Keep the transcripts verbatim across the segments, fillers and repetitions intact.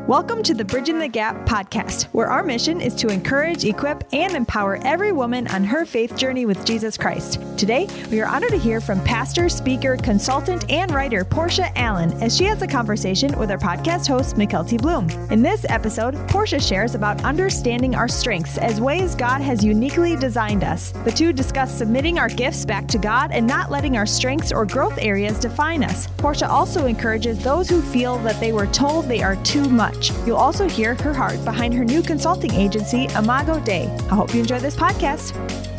Welcome to the Bridging the Gap podcast, where our mission is to encourage, equip, and empower every woman on her faith journey with Jesus Christ. Today, we are honored to hear from pastor, speaker, consultant, and writer Portia Allen as she has a conversation with our podcast host, Mykelti Bloom. In this episode, Portia shares about understanding our strengths as ways God has uniquely designed us. The two discuss submitting our gifts back to God and not letting our strengths or growth areas define us. Portia also encourages those who feel that they were told they are too much. You'll also hear her heart behind her new consulting agency, Imago Dei. I hope you enjoy this podcast.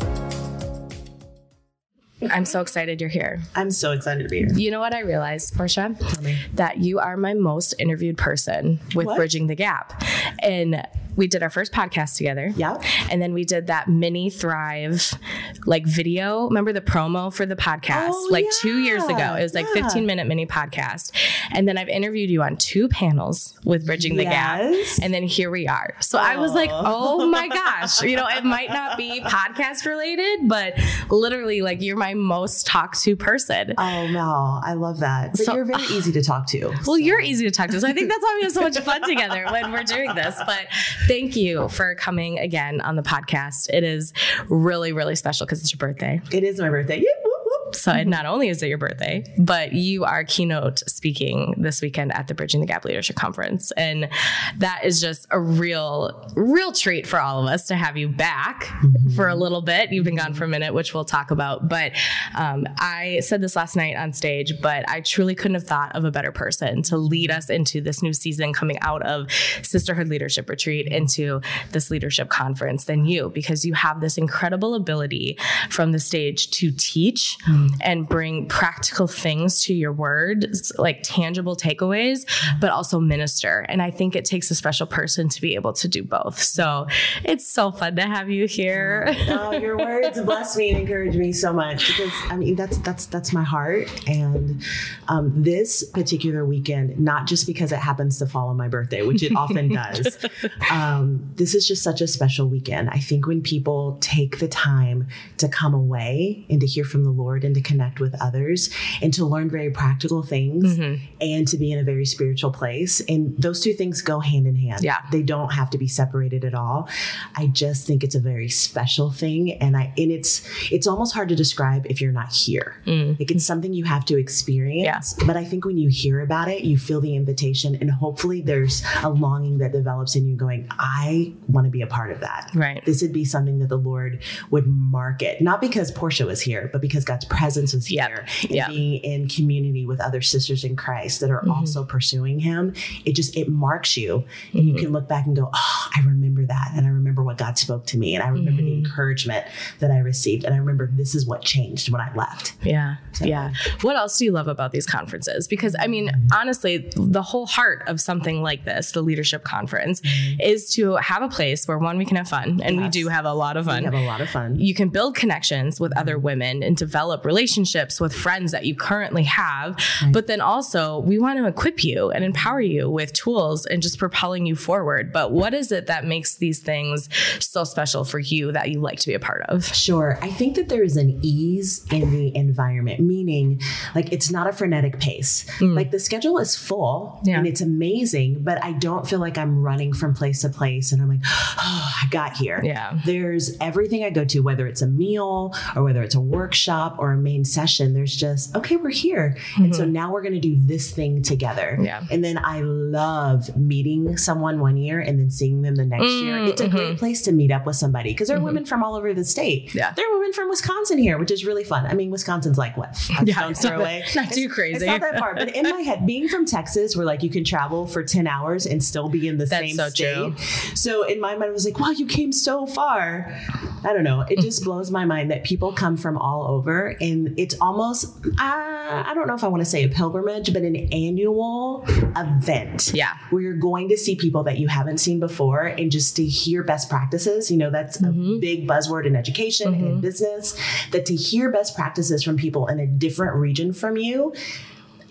I'm so excited you're here. I'm so excited to be here. You know what I realized, Portia? Tell me. That you are my most interviewed person with What? Bridging the Gap. And we did our first podcast together. Yeah. And then we did that mini Thrive like video. Remember the promo for the podcast? Oh, like yeah. two years ago. It was like Yeah. fifteen minute mini podcast. And then I've interviewed you on two panels with Bridging the Yes. Gap. And then here we are. So I was like, oh my gosh. You know, it might not be podcast related, but literally like you're my most talked to person. Oh, no. I love that. But So- you're very easy to talk to. Well, you're easy to talk to. So I think that's why we have so much fun together when we're doing this. But thank you for coming again on the podcast. It is really, really special because it's your birthday. It is my birthday. Yeah, whoop, whoop. So not only is it your birthday, but you are keynote speaking this weekend at the Bridging the Gap Leadership Conference. And that is just a real, real treat for all of us to have you back mm-hmm. for a little bit. You've been gone for a minute, which we'll talk about. But um, I said this last night on stage, but I truly couldn't have thought of a better person to lead us into this new season coming out of Sisterhood Leadership Retreat into this leadership conference than you, because you have this incredible ability from the stage to teach mm. and bring practical things to your words, like tangible takeaways, but also minister. And I think it takes a special person to be able to do both. So it's so fun to have you here. Oh, your words bless me and encourage me so much, because I mean, that's, that's, that's my heart. And um, this particular weekend, not just because it happens to fall on my birthday, which it often does, um, this is just such a special weekend. I think when people take the time to come away and to hear from the Lord and to connect with others and to learn very practical things mm-hmm. and to be in a very spiritual place, and those two things go hand in hand. Yeah. They don't have to be separated at all. I just think it's a very special thing. And I, and it's, it's almost hard to describe if you're not here. Mm. Like it's something you have to experience, yeah. but I think when you hear about it, you feel the invitation, and hopefully there's a longing that develops in you going, I want to be a part of that. Right. This would be something that the Lord would market, not because Portia was here, but because God's presence was yep. here and yep. being in community with other sisters in Christ that are mm-hmm. also pursuing him. It just, it marks you and mm-hmm. you can look back and go, oh, I remember that. And I remember what God spoke to me. And I remember mm-hmm. the encouragement that I received. And I remember this is what changed when I left. Yeah. So. Yeah. What else do you love about these conferences? Because I mean, honestly, the whole heart of something like this, the leadership conference, mm-hmm. is to have a place where one, we can have fun. And yes. we do have a lot of fun. We have a lot of fun. You can build connections with other women and develop relationships with friends that you currently have. Right. But then also we want to equip you and empower you with tools and just propelling you forward. But what is it that makes these things so special for you that you like to be a part of? Sure. I think that there is an ease in the environment, meaning like it's not a frenetic pace. Mm. Like the schedule is full yeah. and it's amazing, but I don't feel like I'm running from place to place and I'm like, oh, I got here. Yeah. There's everything I go to, whether it's a meal or whether it's a workshop or a main session, there's just, okay, we're here. Mm-hmm. And so now we're going to do this thing together. Yeah. And then I love meeting someone one year and then seeing them the next mm-hmm. year. It's a great place to meet up with somebody because there are mm-hmm. women from all over the state. Yeah. There are women from Wisconsin here, which is really fun. I mean, Wisconsin's like what? Yeah, it's not, away. not too crazy. It's not that far. But in my head, being from Texas, where like you can travel for ten hours and still be in the That's same so state. True. So in my mind, I was like, wow, you came so far. I don't know. It just blows my mind that people come from all over. And it's almost, uh, I don't know if I want to say a pilgrimage, but an annual event. Yeah. Where you're going to see people that you haven't seen before and just to hear best practices. You know, that's mm-hmm. a big buzzword in education mm-hmm. and in business, that to hear best practices from people in a different region from you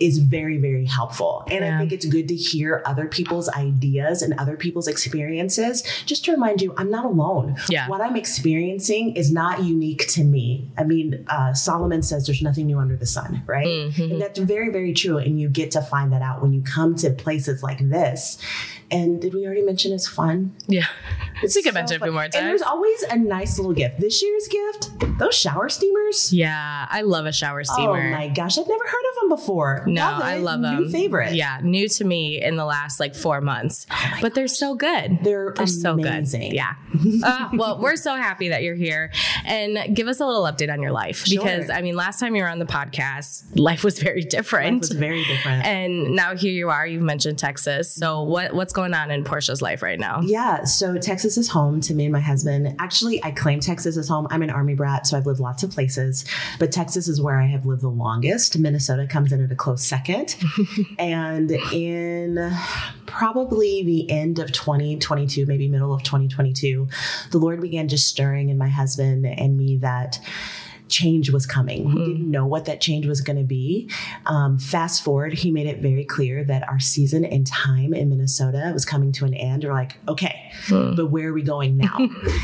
is very, very helpful. And Yeah. I think it's good to hear other people's ideas and other people's experiences, just to remind you, I'm not alone. Yeah. What I'm experiencing is not unique to me. I mean, uh, Solomon says there's nothing new under the sun, right? Mm-hmm. And that's very, very true. And you get to find that out when you come to places like this. And did we already mention it's fun? Yeah. It's we can so mention it a fun. few more And times. there's always a nice little gift. This year's gift, those shower steamers. Yeah. I love a shower steamer. Oh my gosh, I've never heard of them before. No, Love it. I love New them. New favorite. Yeah, new to me in the last like four months. Oh but they're so good. They're, they're so good. amazing. Yeah. uh, well, we're so happy that you're here, and give us a little update on your life Sure. because I mean, last time you were on the podcast, life was very different. Life was very different. And now here you are. You've mentioned Texas. So what what's going on in Portia's life right now? Yeah, so Texas is home to me and my husband. Actually, I claim Texas is home. I'm an Army brat, so I've lived lots of places, but Texas is where I have lived the longest. Minnesota comes in at a close second. And in probably the end of twenty twenty-two, maybe middle of twenty twenty-two, the Lord began just stirring in my husband and me that change was coming. Mm-hmm. We didn't know what that change was going to be. Um, fast forward, he made it very clear that our season and time in Minnesota was coming to an end. We're like, okay, mm. but where are we going now?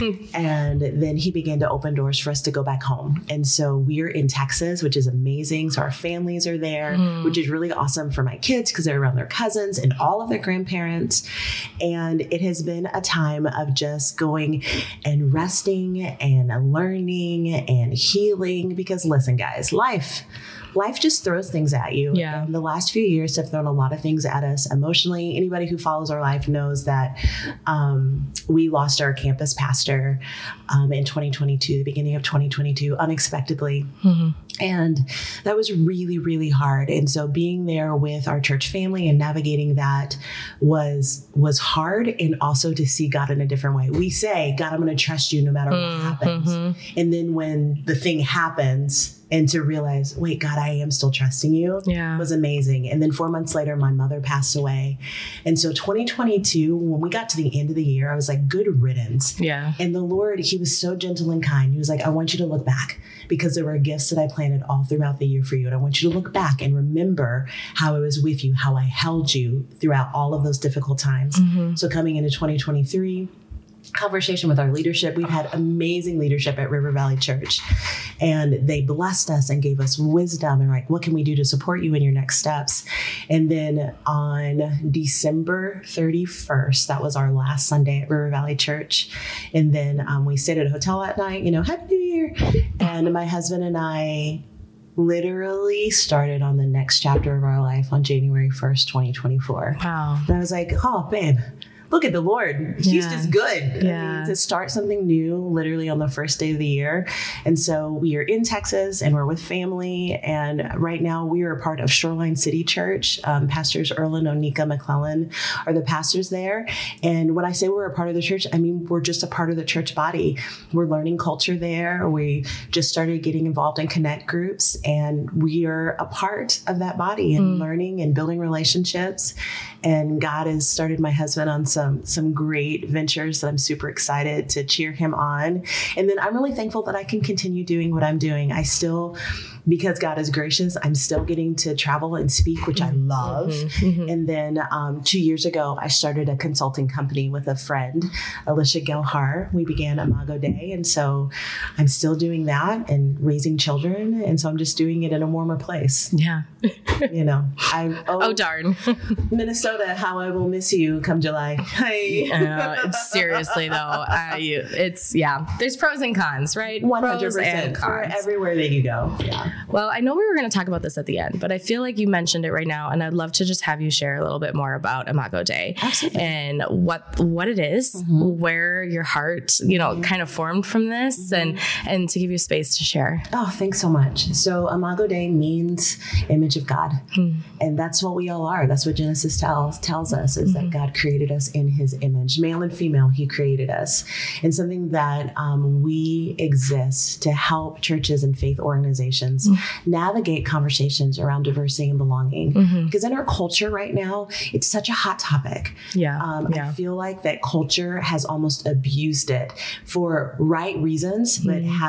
And then he began to open doors for us to go back home. And so we're in Texas, which is amazing. So our families are there, mm. which is really awesome for my kids because they're around their cousins and all of their grandparents. And it has been a time of just going and resting and learning and healing. Because listen, guys, life, life just throws things at you. Yeah. And the last few years have thrown a lot of things at us emotionally. Anybody who follows our life knows that um, we lost our campus pastor um, in twenty twenty-two, the beginning of twenty twenty-two, unexpectedly. Mm-hmm. And that was really, really hard. And so being there with our church family and navigating that was was hard. And also to see God in a different way. We say, God, I'm going to trust you no matter what mm-hmm. happens. And then when the thing happens, and to realize, wait, God, I am still trusting you yeah. was amazing. And then four months later, my mother passed away. And so twenty twenty-two, when we got to the end of the year, I was like, good riddance. Yeah. And the Lord, he was so gentle and kind. He was like, I want you to look back because there were gifts that I planted all throughout the year for you. And I want you to look back and remember how I was with you, how I held you throughout all of those difficult times. Mm-hmm. So coming into twenty twenty-three, conversation with our leadership. We've had amazing leadership at River Valley Church, and they blessed us and gave us wisdom and like, what can we do to support you in your next steps? And then on December thirty-first, that was our last Sunday at River Valley Church. And then um, we stayed at a hotel that night, you know, Happy New Year. And my husband and I literally started on the next chapter of our life on January first, twenty twenty-four. Wow. And I was like, oh, babe, look at the Lord. He's yeah. just good. Yeah. I mean, to start something new literally on the first day of the year. And so we are in Texas and we're with family. And right now we are a part of Shoreline City Church. Um, Pastors Earl and Onika McClellan are the pastors there. And when I say we're a part of the church, I mean, we're just a part of the church body. We're learning culture there. We just started getting involved in connect groups, and we are a part of that body and mm. learning and building relationships. And God has started my husband on some, some great ventures that I'm super excited to cheer him on. And then I'm really thankful that I can continue doing what I'm doing. I still, because God is gracious, I'm still getting to travel and speak, which I love. Mm-hmm, mm-hmm. And then um, two years ago, I started a consulting company with a friend, Alicia Gelhar. We began Imago Dei. And so I'm still doing that and raising children. And so I'm just doing it in a warmer place. Yeah. You know, I oh, oh darn. Minnesota, how I will miss you come July. Hi. uh, seriously though, I, it's yeah. There's pros and cons, right? One hundred percent for everywhere that you go. Yeah. Well, I know we were going to talk about this at the end, but I feel like you mentioned it right now, and I'd love to just have you share a little bit more about Imago Dei. Absolutely. And what what it is, mm-hmm. where your heart, you know, mm-hmm. kind of formed from this, mm-hmm. and and to give you space to share. Oh, thanks so much. So Imago Dei means image of God, mm-hmm. and that's what we all are. That's what Genesis tells tells us is mm-hmm. that God created us in His image, male and female. He created us, and something that um, we exist to help churches and faith organizations mm-hmm. navigate conversations around diversity and belonging. Mm-hmm. Because in our culture right now, it's such a hot topic. Yeah. Um, yeah. I feel like that culture has almost abused it for right reasons, mm-hmm. but have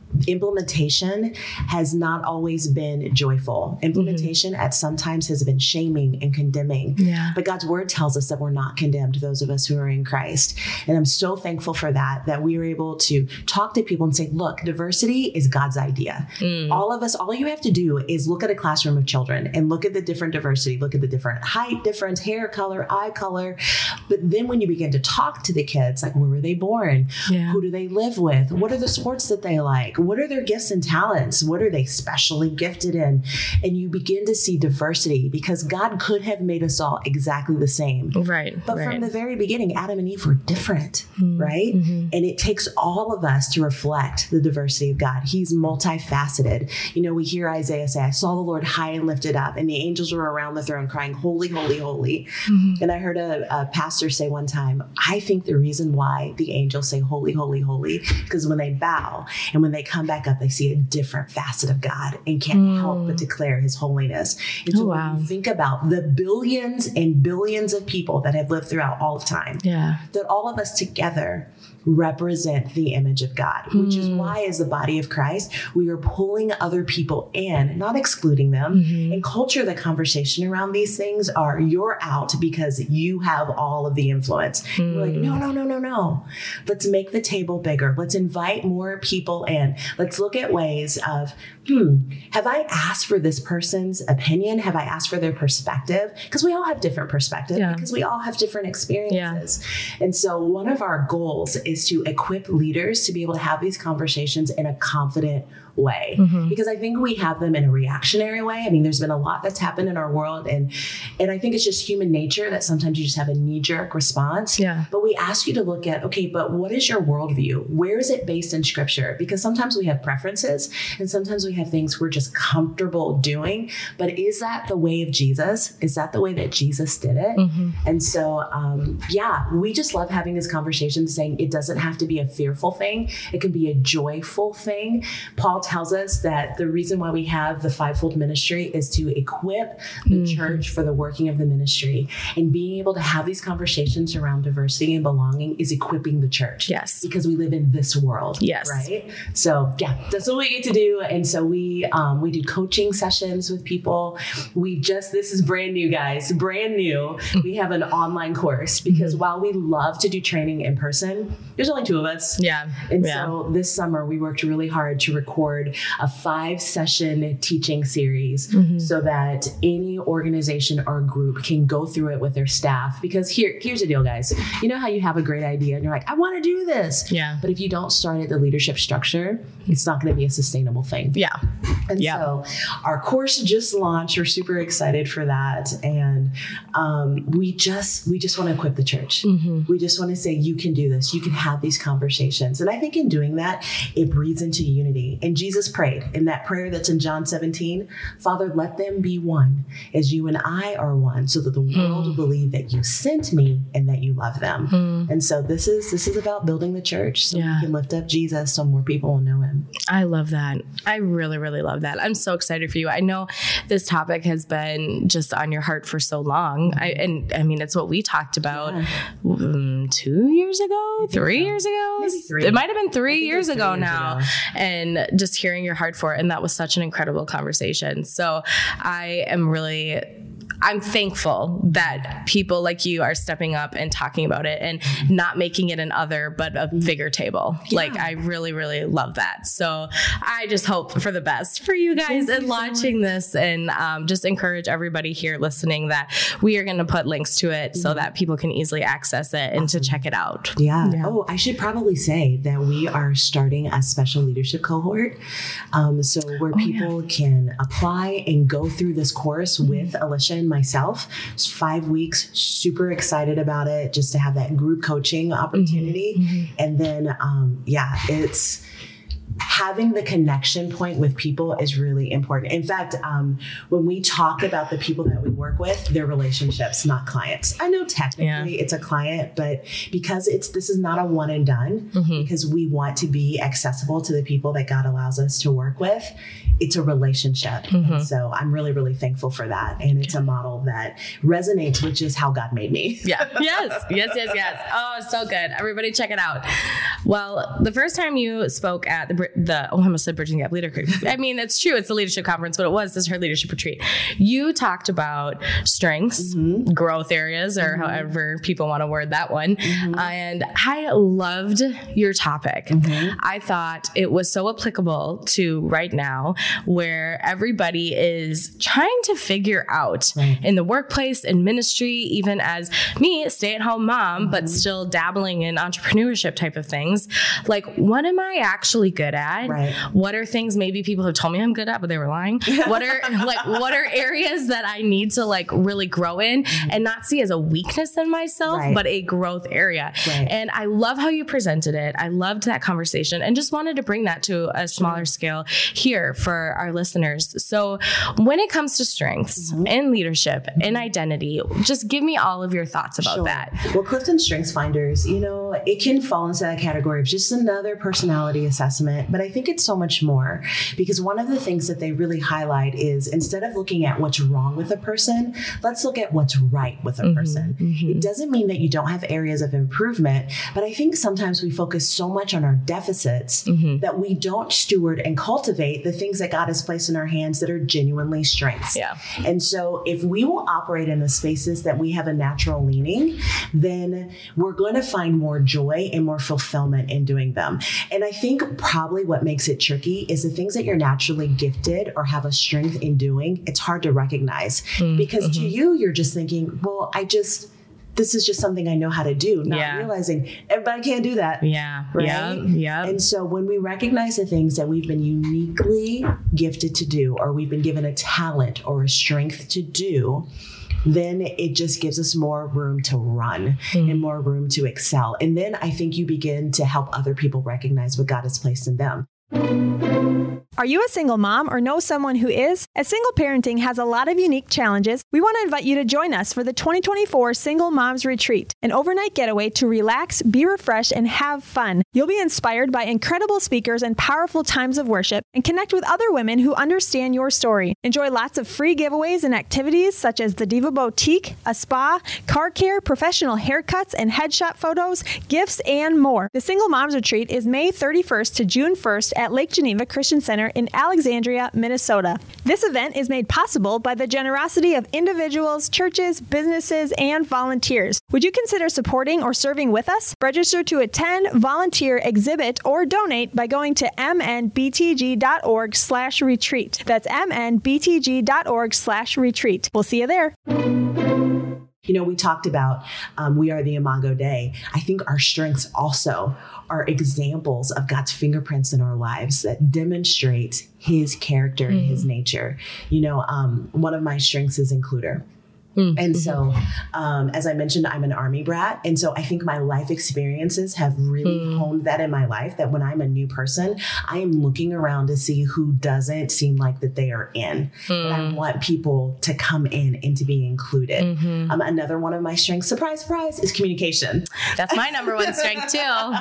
implementation has not always been joyful. Implementation mm-hmm. at sometimes has been shaming and condemning. Yeah. But God's word tells us that we're not condemned, those of us who are in Christ. And I'm so thankful for that, that we were able to talk to people and say, look, diversity is God's idea. Mm. All of us, all you have to do is look at a classroom of children and look at the different diversity, look at the different height difference, hair color, eye color. But then when you begin to talk to the kids, like, where were they born? Yeah. Who do they live with? What are the sports that they like? What are their gifts and talents? What are they specially gifted in? And you begin to see diversity, because God could have made us all exactly the same. Right. But right. from the very beginning, Adam and Eve were different, mm-hmm. right? Mm-hmm. And it takes all of us to reflect the diversity of God. He's multifaceted. You know, we hear Isaiah say, I saw the Lord high and lifted up, and the angels were around the throne crying, holy, holy, holy. Mm-hmm. And I heard a, a pastor say one time, I think the reason why the angels say holy, holy, holy, because when they bow and when they come back up, they see a different facet of God and can't mm. help but declare his holiness. And so oh, wow. when you think about the billions and billions of people that have lived throughout all of time, yeah. that all of us together represent the image of God, which mm. is why as the body of Christ, we are pulling other people in, not excluding them. Mm-hmm. And culture, the conversation around these things are, you're out because you have all of the influence. Mm. We're like, no, no, no, no, no. Let's make the table bigger. Let's invite more people in. Let's look at ways of, hmm, have I asked for this person's opinion? Have I asked for their perspective? Because we all have different perspectives, yeah. because we all have different experiences. Yeah. And so one of our goals is to equip leaders to be able to have these conversations in a confident way, mm-hmm. because I think we have them in a reactionary way. I mean, there's been a lot that's happened in our world, and and I think it's just human nature that sometimes you just have a knee-jerk response. Yeah. But we ask you to look at, okay, but what is your worldview? Where is it based in Scripture? Because sometimes we have preferences, and sometimes we have things we're just comfortable doing. But is that the way of Jesus? Is that the way that Jesus did it? Mm-hmm. And so, um, yeah, we just love having this conversation, saying it doesn't have to be a fearful thing. It can be a joyful thing. Paul tells us that the reason why we have the fivefold ministry is to equip the mm-hmm. church for the working of the ministry. And being able to have these conversations around diversity and belonging is equipping the church. Yes. Because we live in this world. Yes. Right? So yeah, that's what we get to do. And so we um, we do coaching sessions with people. We just, this is brand new, guys, brand new. We have an online course, because mm-hmm. while we love to do training in person, there's only two of us. Yeah. And yeah. so this summer we worked really hard to record a five session teaching series mm-hmm. so that any organization or group can go through it with their staff. Because here, here's the deal, guys. You know how you have a great idea and you're like, I want to do this. Yeah. But if you don't start at the leadership structure, it's not going to be a sustainable thing. Yeah. And yeah. so our course just launched. We're super excited for that. And um, we just, we just want to equip the church. Mm-hmm. We just want to say, you can do this. You can have these conversations. And I think in doing that, it breathes into unity. And Jesus prayed in that prayer that's in John seventeen, Father, let them be one as you and I are one, so that the world mm. will believe that you sent me and that you love them. Mm. And so this is, this is about building the church so yeah. we can lift up Jesus so more people will know him. I love that. I really, really love that. I'm so excited for you. I know this topic has been just on your heart for so long. I, and I mean, it's what we talked about yeah. um, two years ago, three so. years ago. Three. It might've been three years three ago years now. Ago. And just hearing your heart for it. And that was such an incredible conversation. So I am really, I'm thankful that people like you are stepping up and talking about it and not making it an other, but a bigger table. Yeah. Like, I really, really love that. So I just hope for the best for you guys Thank in you launching so this, and um, just encourage everybody here listening that we are going to put links to it mm-hmm. so that people can easily access it and awesome. to check it out. Yeah. yeah. Oh, I should probably say that we are starting a special leadership cohort. Um, so where oh, people yeah. can apply and go through this course mm-hmm. with Alicia and myself. It's five weeks, super excited about it, just to have that group coaching opportunity. Mm-hmm. And then, um, yeah, it's having the connection point with people is really important. In fact, um, when we talk about the people that we work with, they're relationships, not clients. I know technically yeah. it's a client, but because it's, this is not a one and done, mm-hmm. because we want to be accessible to the people that God allows us to work with, it's a relationship. Mm-hmm. And so I'm really, really thankful for that. And it's a model that resonates, which is how God made me. Yeah. Yes. Yes, yes, yes. Oh, so good. Everybody check it out. Well, the first time you spoke at the the, oh, I almost said Bridging the Gap Leader. I mean, that's true. It's a leadership conference, but it was this her leadership retreat. You talked about strengths, mm-hmm. growth areas, or mm-hmm. however people want to word that one. Mm-hmm. And I loved your topic. Mm-hmm. I thought it was so applicable to right now, where everybody is trying to figure out right. in the workplace, in ministry, even as me, a stay-at-home mom, mm-hmm. but still dabbling in entrepreneurship type of things. Like, what am I actually good at? Right. What are things maybe people have told me I'm good at, but they were lying? What are like what are areas that I need to like really grow in mm-hmm. and not see as a weakness in myself, right. but a growth area? Right. And I love how you presented it. I loved that conversation and just wanted to bring that to a smaller scale here for our listeners. So when it comes to strengths mm-hmm. and leadership mm-hmm. and identity, just give me all of your thoughts about sure. that. Well, Clifton Strengths Finders, you know, it can fall into that category of just another personality assessment, but I think it's so much more, because one of the things that they really highlight is, instead of looking at what's wrong with a person, let's look at what's right with a mm-hmm, person. Mm-hmm. It doesn't mean that you don't have areas of improvement, but I think sometimes we focus so much on our deficits mm-hmm. that we don't steward and cultivate the things that God has placed in our hands that are genuinely strengths. Yeah. And so if we will operate in the spaces that we have a natural leaning, then we're going to find more joy and more fulfillment in doing them. And I think probably what makes it tricky is the things that you're naturally gifted or have a strength in doing, it's hard to recognize mm-hmm. because to you, you're just thinking, well, I just, this is just something I know how to do, not yeah. realizing everybody can't do that. Yeah. Right. Yeah. Yeah. And so when we recognize the things that we've been uniquely gifted to do, or we've been given a talent or a strength to do, then it just gives us more room to run mm. and more room to excel. And then I think you begin to help other people recognize what God has placed in them. Are you a single mom or know someone who is? As single parenting has a lot of unique challenges, we want to invite you to join us for the twenty twenty-four Single Moms Retreat, an overnight getaway to relax, be refreshed, and have fun. You'll be inspired by incredible speakers and powerful times of worship, and connect with other women who understand your story. Enjoy lots of free giveaways and activities such as the Diva Boutique, a spa, car care, professional haircuts, and headshot photos, gifts, and more. The Single Moms Retreat is May thirty-first to June first at Lake Geneva Christian Center in Alexandria, Minnesota. This event is made possible by the generosity of individuals, churches, businesses, and volunteers. Would you consider supporting or serving with us? Register to attend, volunteer, exhibit, or donate by going to mnbtg.org slash retreat. That's mnbtg.org slash retreat. We'll see you there. You know, we talked about um, we are the Imago Dei. I think our strengths also are examples of God's fingerprints in our lives that demonstrate his character mm. and his nature. You know, um, one of my strengths is includer. Mm-hmm. And so, um, as I mentioned, I'm an Army brat. And so I think my life experiences have really mm. honed that in my life, that when I'm a new person, I am looking around to see who doesn't seem like that they are in. Mm. And I want people to come in and to be included. Mm-hmm. Um, another one of my strengths, surprise, surprise, is communication. That's my number one strength too.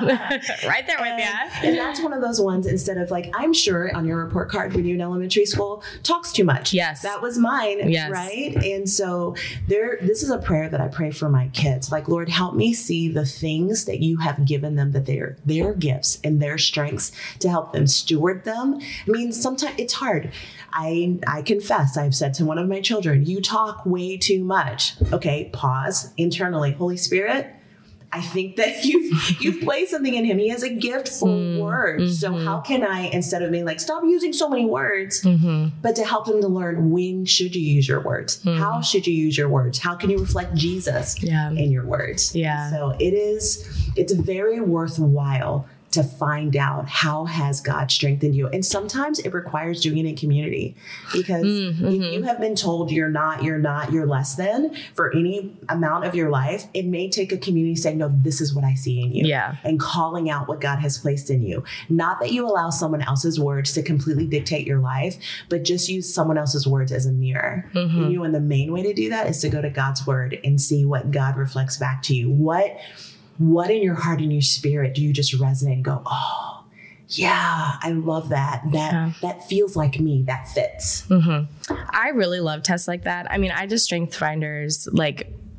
Right there with you. And that's one of those ones, instead of like, I'm sure on your report card when you're in elementary school, talks too much. Yes. That was mine. Yes. Right. And so there, this is a prayer that I pray for my kids. Like, Lord, help me see the things that you have given them, that they are their gifts and their strengths, to help them steward them. I mean, sometimes it's hard. I, I confess, I've said to one of my children, you talk way too much. Okay, pause internally. Holy Spirit, I think that you've, you've placed something in him. He has a gift for mm, words. Mm-hmm. So how can I, instead of being like, stop using so many words, mm-hmm. but to help them to learn, when should you use your words? Mm. How should you use your words? How can you reflect Jesus yeah. in your words? Yeah. So it is, it's very worthwhile to find out how has God strengthened you. And sometimes it requires doing it in community, because mm-hmm. if you have been told you're not, you're not, you're less than for any amount of your life, it may take a community saying, no, this is what I see in you. Yeah. And calling out what God has placed in you. Not that you allow someone else's words to completely dictate your life, but just use someone else's words as a mirror. Mm-hmm. And you know, and the main way to do that is to go to God's word and see what God reflects back to you. What What in your heart and your spirit do you just resonate and go, oh, yeah, I love that. That yeah. that feels like me. That fits. Mm-hmm. I really love tests like that. I mean, I just Strength Finders, like,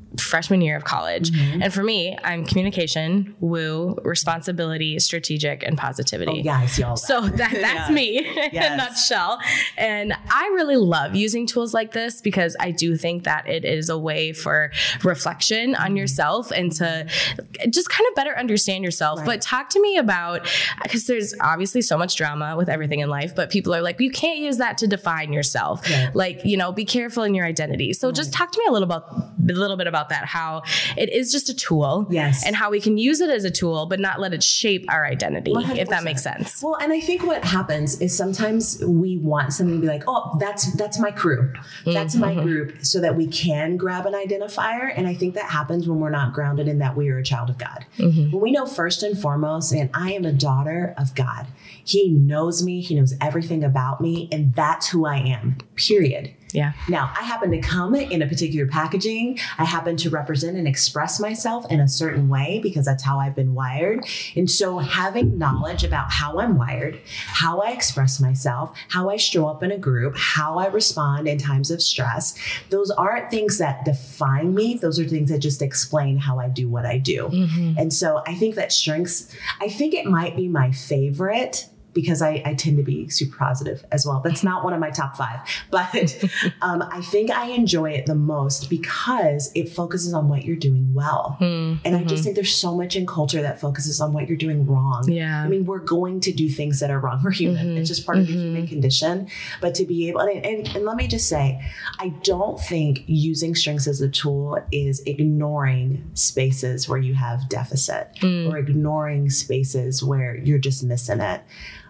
freshman year of college. Mm-hmm. And for me, I'm communication, woo, responsibility, strategic, and positivity. Oh, yeah, I see all that. So that, that's yeah. me in yes. a nutshell. And I really love using tools like this because I do think that it is a way for reflection on yourself and to just kind of better understand yourself. Right. But talk to me about, because there's obviously so much drama with everything in life, but people are like, you can't use that to define yourself. Right. Like, you know, be careful in your identity. So right. just talk to me a little about a little bit about that, how it is just a tool, yes, and how we can use it as a tool, but not let it shape our identity, one hundred percent. If that makes sense. Well, and I think what happens is sometimes we want something to be like, oh, that's that's my crew, that's mm-hmm. my group, so that we can grab an identifier. And I think that happens when we're not grounded in that we are a child of God. Mm-hmm. When we know first and foremost, and I am a daughter of God. He knows me. He knows everything about me. And that's who I am, period. Yeah. Now, I happen to come in a particular packaging. I happen to represent and express myself in a certain way because that's how I've been wired. And so having knowledge about how I'm wired, how I express myself, how I show up in a group, how I respond in times of stress, those aren't things that define me. Those are things that just explain how I do what I do. Mm-hmm. And so I think that strengths, I think it might be my favorite because I, I tend to be super positive as well. That's not one of my top five, but um, I think I enjoy it the most because it focuses on what you're doing well. Mm-hmm. And I just think there's so much in culture that focuses on what you're doing wrong. Yeah. I mean, we're going to do things that are wrong. We're human. Mm-hmm. It's just part mm-hmm. of the human condition. But to be able, and, and, and let me just say, I don't think using strengths as a tool is ignoring spaces where you have deficit mm. or ignoring spaces where you're just missing it.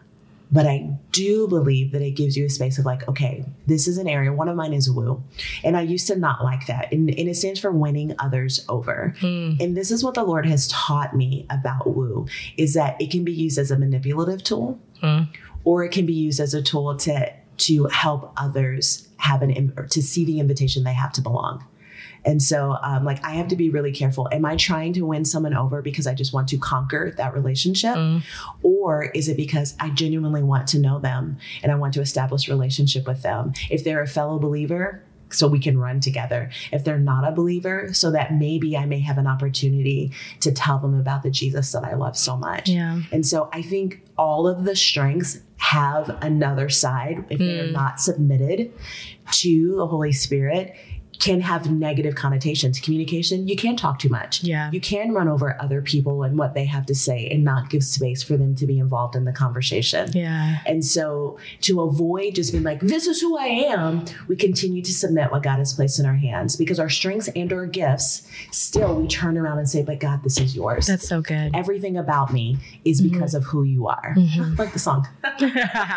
But I do believe that it gives you a space of like, okay, this is an area. One of mine is woo. And I used to not like that. And, and it stands for winning others over. Mm. And this is what the Lord has taught me about woo, is that it can be used as a manipulative tool, mm. or it can be used as a tool to, to help others have an, to see the invitation they have to belong. And so um, like, I have to be really careful. Am I trying to win someone over because I just want to conquer that relationship? Mm. Or is it because I genuinely want to know them and I want to establish a relationship with them? If they're a fellow believer, so we can run together. If they're not a believer, so that maybe I may have an opportunity to tell them about the Jesus that I love so much. Yeah. And so I think all of the strengths have another side. If mm. they are not submitted to the Holy Spirit, can have negative connotations. Communication, you can't talk too much. Yeah. You can run over other people and what they have to say and not give space for them to be involved in the conversation. Yeah. And so to avoid just being like, this is who I am, we continue to submit what God has placed in our hands, because our strengths and our gifts, still we turn around and say, but God, this is yours. That's so good. Everything about me is because mm-hmm. of who you are. Mm-hmm. Like the song. Look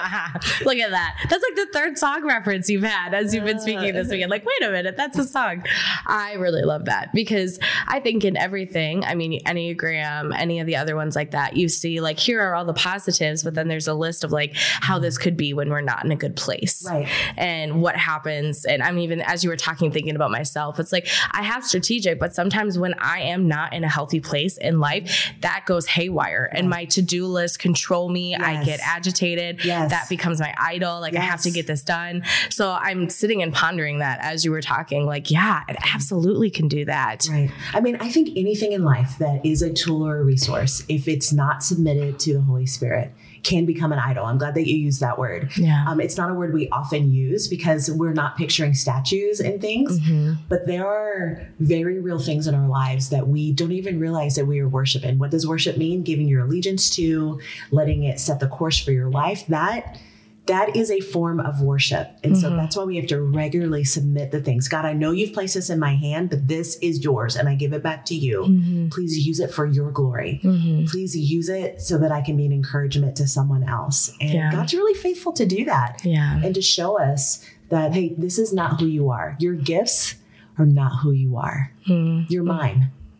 at that. That's like the third song reference you've had as you've been speaking this weekend. Like, wait a minute, that's a song. I really love that, because I think in everything, I mean, Enneagram, any of the other ones like that, you see like, here are all the positives, but then there's a list of like how this could be when we're not in a good place. Right. And what happens. And I'm even, as you were talking, thinking about myself, it's like, I have strategic, but sometimes when I am not in a healthy place in life, that goes haywire and my to-do list control me. Yes. I get agitated. Yes. That becomes my idol. Like yes. I have to get this done. So I'm sitting and pondering that as you were talking, like, yeah, it absolutely can do that. Right. I mean, I think anything in life that is a tool or a resource, if it's not submitted to the Holy Spirit, can become an idol. I'm glad that you used that word. Yeah. Um, it's not a word we often use because we're not picturing statues and things, mm-hmm. but there are very real things in our lives that we don't even realize that we are worshiping. What does worship mean? Giving your allegiance to, letting it set the course for your life. That That is a form of worship. And mm-hmm. so that's why we have to regularly submit the things. God, I know you've placed this in my hand, but this is yours and I give it back to you. Mm-hmm. Please use it for your glory. Mm-hmm. Please use it so that I can be an encouragement to someone else. And yeah. God's really faithful to do that. Yeah. And to show us that, hey, this is not who you are. Your gifts are not who you are. Mm-hmm. You're mine.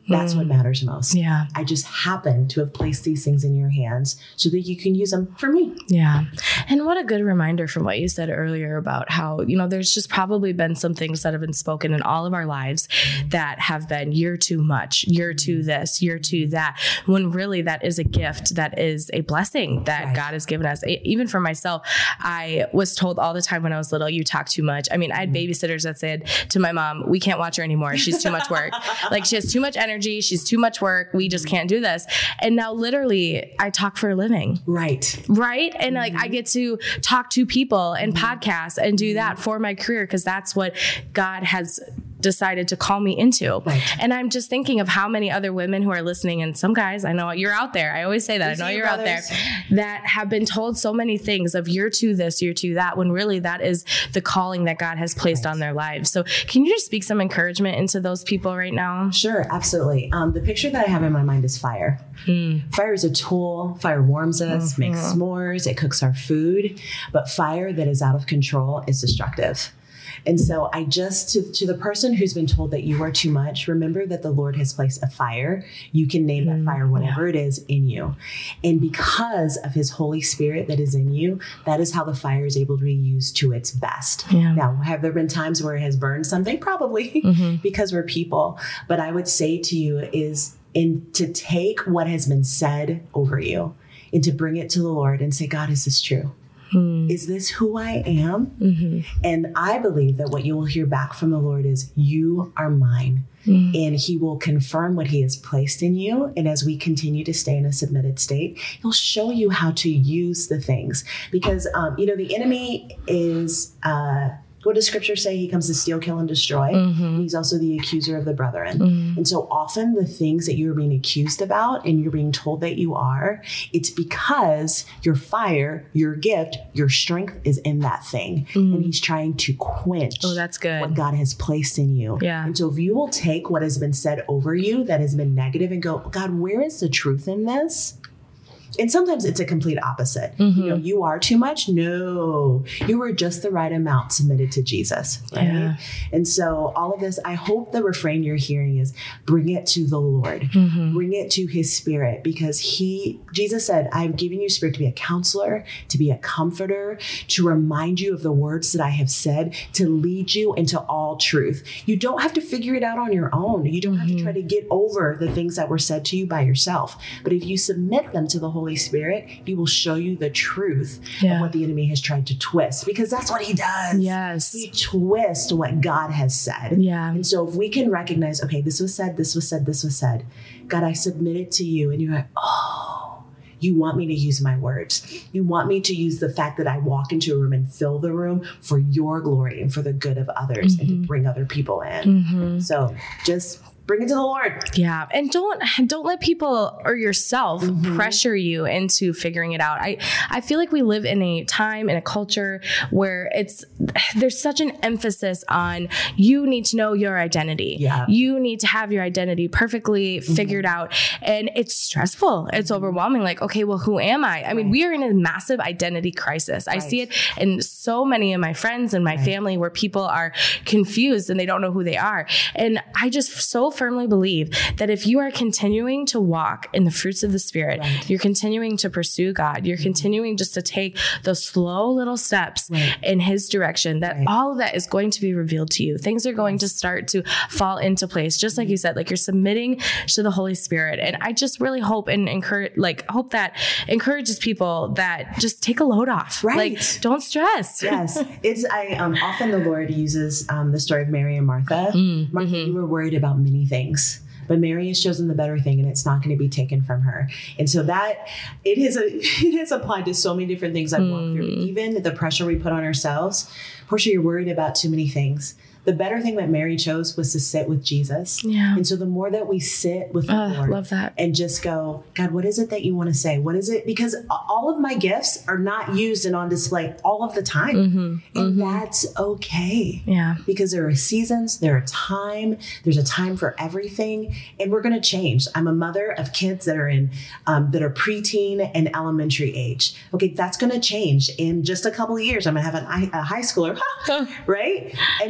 That's mm. what matters most. Yeah. I just happen to have placed these things in your hands so that you can use them for me. Yeah. And what a good reminder from what you said earlier about how, you know, there's just probably been some things that have been spoken in all of our lives that have been, you're too much, you're too this, you're too that, when really that is a gift, that is a blessing that right. God has given us. Even for myself, I was told all the time when I was little, you talk too much. I mean, I had babysitters that said to my mom, we can't watch her anymore. She's too much work. Like she has too much energy. She's too much work. We just can't do this. And now literally I talk for a living. Right. Right. And mm-hmm. like I get to talk to people and mm-hmm. podcasts and do that for my career, because that's what God has decided to call me into. Right. And I'm just thinking of how many other women who are listening, and some guys, I know you're out there. I always say that. We I know you're brothers. out there, that have been told so many things of you're to this, you're to that, when really that is the calling that God has placed right. on their lives. So can you just speak some encouragement into those people right now? Sure, absolutely. Um, the picture that I have in my mind is fire. Mm. Fire is a tool. Fire warms us, mm-hmm. makes s'mores, it cooks our food, but fire that is out of control is destructive. And so I just, to, to the person who's been told that you are too much, remember that the Lord has placed a fire. You can name mm, that fire whatever yeah. it is in you. And because of his Holy Spirit that is in you, that is how the fire is able to be used to its best. Yeah. Now, have there been times where it has burned something? Probably mm-hmm. because we're people. But I would say to you is in to take what has been said over you and to bring it to the Lord and say, God, is this true? Hmm. Is this who I am? Mm-hmm. And I believe that what you will hear back from the Lord is, you are mine. Mm. And he will confirm what he has placed in you. And as we continue to stay in a submitted state, he'll show you how to use the things. Because, um, you know, the enemy is... Uh, what does scripture say? He comes to steal, kill, and destroy. Mm-hmm. He's also the accuser of the brethren. Mm-hmm. And so often the things that you're being accused about and you're being told that you are, it's because your fire, your gift, your strength is in that thing. Mm-hmm. And he's trying to quench oh, that's good. what God has placed in you. Yeah. And so if you will take what has been said over you that has been negative and go, God, where is the truth in this? And sometimes it's a complete opposite. Mm-hmm. You know, you are too much. No, you were just the right amount submitted to Jesus. Right? Yeah. And so all of this, I hope the refrain you're hearing is bring it to the Lord, mm-hmm. bring it to his Spirit, because he, Jesus said, I've given you Spirit to be a counselor, to be a comforter, to remind you of the words that I have said, to lead you into all truth. You don't have to figure it out on your own. You don't mm-hmm. have to try to get over the things that were said to you by yourself. But if you submit them to the Holy Holy Spirit, he will show you the truth yeah. of what the enemy has tried to twist, because that's what he does. Yes. He twists what God has said. Yeah. And so if we can recognize, okay, this was said, this was said, this was said, God, I submit it to you. And you're like, oh, you want me to use my words. You want me to use the fact that I walk into a room and fill the room for your glory and for the good of others mm-hmm. and to bring other people in. Mm-hmm. So just bring it to the Lord. Yeah. And don't, don't let people or yourself mm-hmm. pressure you into figuring it out. I, I feel like we live in a time, in a culture where it's, there's such an emphasis on, you need to know your identity. Yeah. You need to have your identity perfectly mm-hmm. figured out. And it's stressful. It's overwhelming. Like, okay, well, who am I? I right. mean, we are in a massive identity crisis. Right. I see it in so many of my friends and my right. family where people are confused and they don't know who they are. And I just so firmly believe that if you are continuing to walk in the fruits of the Spirit, right. you're continuing to pursue God, you're mm-hmm. continuing just to take those slow little steps right. in his direction, that right. all of that is going to be revealed to you. Things are going yes. to start to fall into place. Just like you said, like you're submitting to the Holy Spirit. And I just really hope and encourage, like hope that encourages people that just take a load off. Right. Like, don't stress. Yes. It's, I, um, often the Lord uses, um, the story of Mary and Martha. Mm-hmm. Martha, you were worried about many things, but Mary has chosen the better thing, and it's not going to be taken from her. And so that it is a, it is applied to so many different things I've mm. walked through, even the pressure we put on ourselves. Portia, you're worried about too many things. The better thing that Mary chose was to sit with Jesus. Yeah. And so the more that we sit with the uh, Lord love that. and just go, God, what is it that you want to say? What is it? Because all of my gifts are not used and on display all of the time. Mm-hmm. And mm-hmm. that's okay. Yeah. Because there are seasons, there are time, there's a time for everything. And we're going to change. I'm a mother of kids that are in, um, that are preteen and elementary age. Okay. That's going to change in just a couple of years. I'm going to have an, a high schooler, right? And so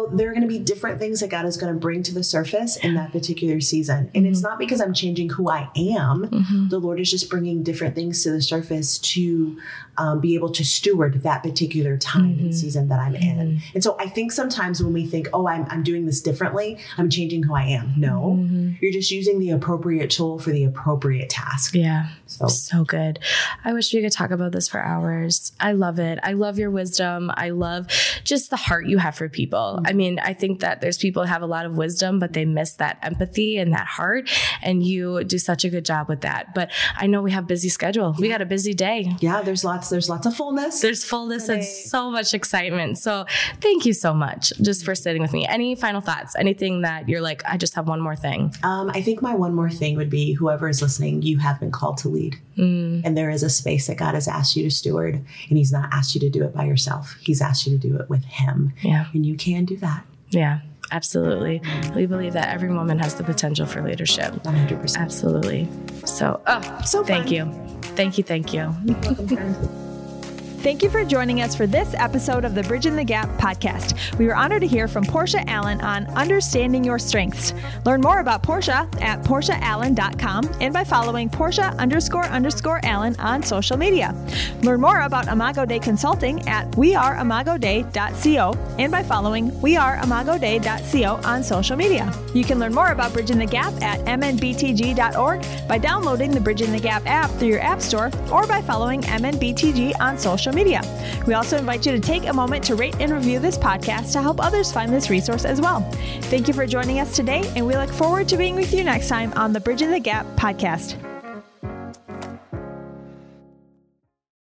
so there are going to be different things that God is going to bring to the surface in that particular season. And mm-hmm. it's not because I'm changing who I am. Mm-hmm. The Lord is just bringing different things to the surface to um, be able to steward that particular time mm-hmm. and season that I'm in. Mm-hmm. And so I think sometimes when we think, oh, I'm, I'm doing this differently, I'm changing who I am. No, mm-hmm. you're just using the appropriate tool for the appropriate task. Yeah. So. so good. I wish we could talk about this for hours. I love it. I love your wisdom. I love just the heart you have for people. Mm-hmm. I mean, I think that there's people who have a lot of wisdom, but they miss that empathy and that heart. And you do such a good job with that. But I know we have busy schedule. Yeah. We got a busy day. Yeah. There's lots, there's lots of fullness. There's fullness today. And so much excitement. So thank you so much just for sitting with me. Any final thoughts? Anything that you're like, I just have one more thing? Um, I think my one more thing would be whoever is listening, you have been called to lead. Mm. And there is a space that God has asked you to steward, and he's not asked you to do it by yourself. He's asked you to do it with him. Yeah. And you can do that. Yeah. Absolutely. We believe that every woman has the potential for leadership. one hundred percent. Absolutely. So, oh, so thank fun. you. Thank you. Thank you. You're welcome, friend. Thank you for joining us for this episode of the Bridging the Gap podcast. We were honored to hear from Portia Allen on understanding your strengths. Learn more about Portia at portia allen dot com and by following Portia underscore underscore Allen on social media. Learn more about Imago Dei Consulting at we are imago day dot co and by following we are imago day dot co on social media. You can learn more about Bridging the Gap at m n b t g dot org by downloading the Bridging the Gap app through your app store or by following M N B T G on social media. We also invite you to take a moment to rate and review this podcast to help others find this resource as well. Thank you for joining us today, and we look forward to being with you next time on the Bridging the Gap podcast.